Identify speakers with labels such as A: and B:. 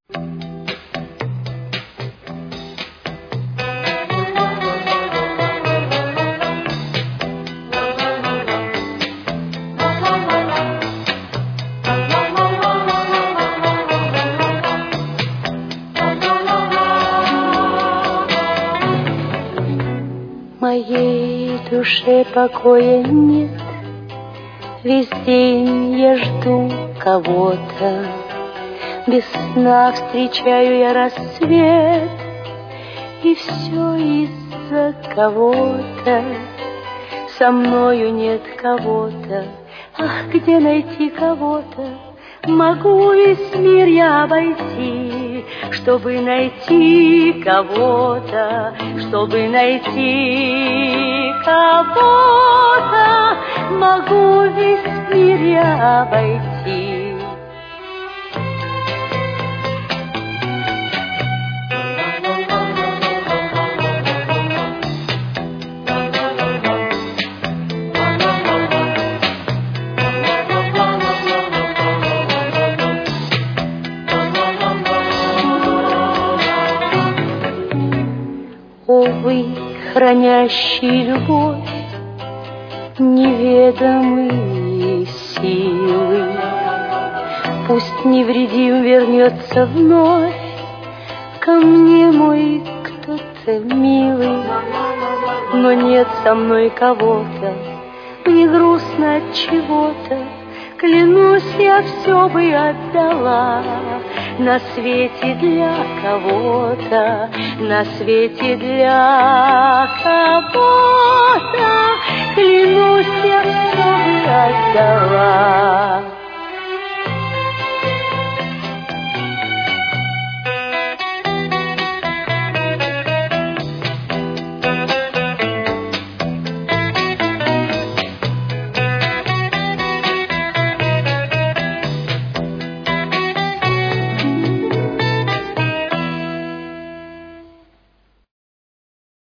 A: Моей душе покоя нет, весь день я жду кого-то. Без сна встречаю я рассвет, и все из-за кого-то. Со мною нет кого-то, ах, где найти кого-то? Могу весь мир я обойти, чтобы найти кого-то, чтобы найти кого-то. Могу весь мир я обойти. Увы, хранящий любовь неведомые силы, пусть невредим вернется вновь ко мне мой кто-то милый. Но нет со мной кого-то, мне грустно от чего-то. Клянусь, я все бы отдала на свете для кого-то, на свете для кого-то. Клянусь, я все бы отдала.